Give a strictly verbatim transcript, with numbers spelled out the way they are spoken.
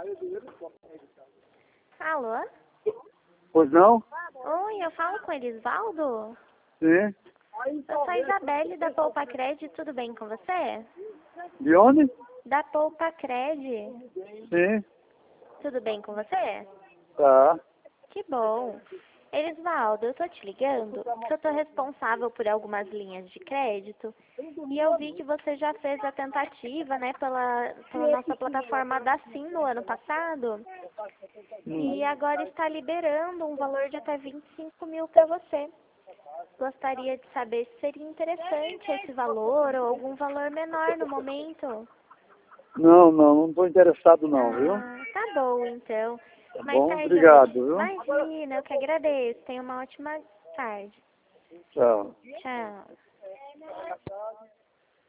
Alô? Pois não? Oi, eu falo com Elisvaldo? Sim. Eu sou a Isabelle da Poupa Cred, tudo bem com você? De onde? Da Poupa Cred, Sim. tudo bem com você? Tá. Que bom. Elisvaldo, eu tô te ligando porque eu tô responsável por algumas linhas de crédito e eu vi que você já fez a tentativa, né, pela, pela nossa plataforma da Sim no ano passado e agora está liberando um valor de até vinte e cinco mil para você. Gostaria de saber se seria interessante esse valor ou algum valor menor no momento. Não, não, não estou interessado não, viu? Ah, tá bom então. Tá Mais bom? tarde eu vou Obrigado, te... viu? Imagina, eu que agradeço. Tenha uma ótima tarde. Tchau. Tchau.